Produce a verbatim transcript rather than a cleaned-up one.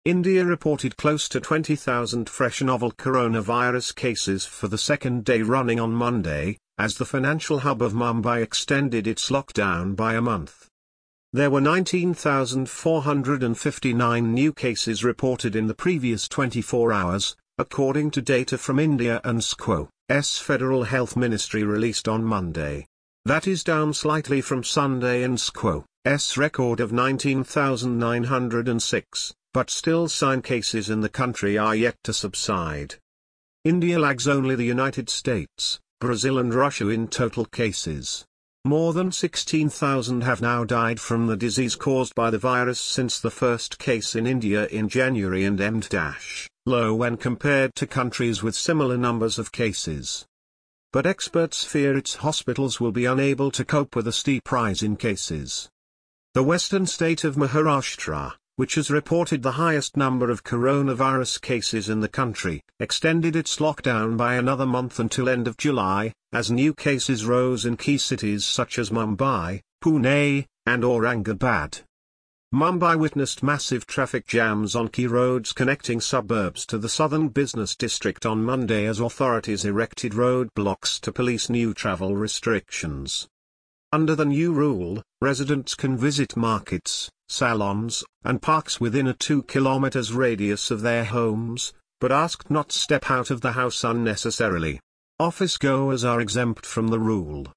India reported close to twenty thousand fresh novel coronavirus cases for the second day running on Monday, as the financial hub of Mumbai extended its lockdown by a month. There were nineteen thousand four hundred fifty-nine new cases reported in the previous twenty-four hours, according to data from India and S C O's Federal Health Ministry released on Monday. That is down slightly from Sunday and S C O's record of nineteen thousand nine hundred six, but still sign cases in the country are yet to subside. India lags only the United States, Brazil and Russia in total cases. More than sixteen thousand have now died from the disease caused by the virus since the first case in India in January, and M-low when compared to countries with similar numbers of cases. But experts fear its hospitals will be unable to cope with a steep rise in cases. The western state of Maharashtra, which has reported the highest number of coronavirus cases in the country, extended its lockdown by another month until end of July, as new cases rose in key cities such as Mumbai, Pune, and Aurangabad. Mumbai witnessed massive traffic jams on key roads connecting suburbs to the southern business district on Monday as authorities erected roadblocks to police new travel restrictions. Under the new rule, residents can visit markets, salons, and parks within a two kilometers radius of their homes, but asked not step out of the house unnecessarily. Office goers are exempt from the rule.